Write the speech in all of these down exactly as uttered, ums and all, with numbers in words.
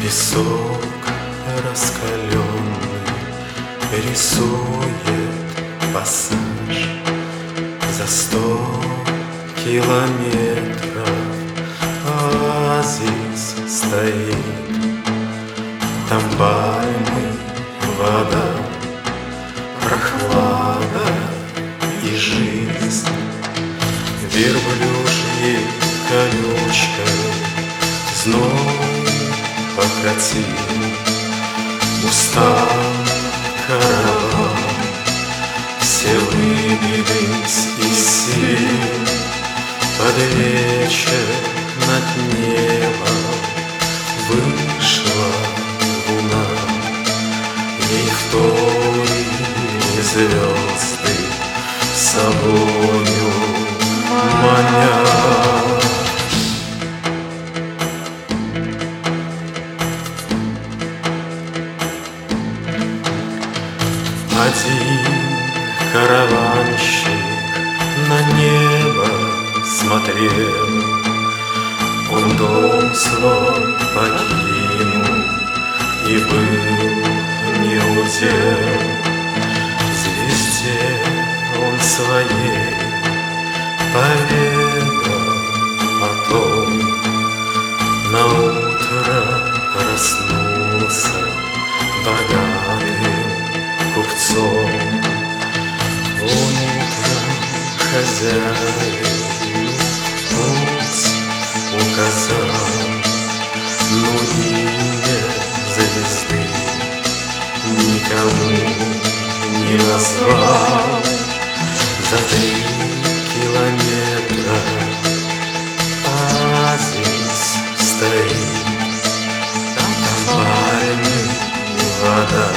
Песок раскаленный рисует пассаж за сто километров. Оазис стоит, там пальмы, вода, прохлада и жизнь. Верблюжьей колючкой зной покатил, устал караван, все выбились из сил. Под вечер над небом вышла луна, ей вторили звезды, собою маня. Один караванщик на небо смотрел, он дом свой покинул и был не удел. Звезде он своей поведал о том, наутро проснулся богатым купцом. Он утром хозяин путь указал, но имя звезды никому не назвал. За три километра оазис стоит, там пальмы, вода,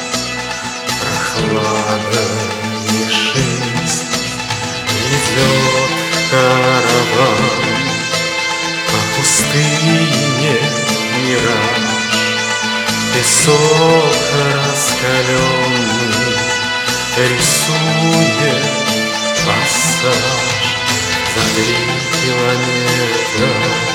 прохлада и жизнь. Идет караван по пустыне, мираж, песок раскаленный рисует пассаж за три километра.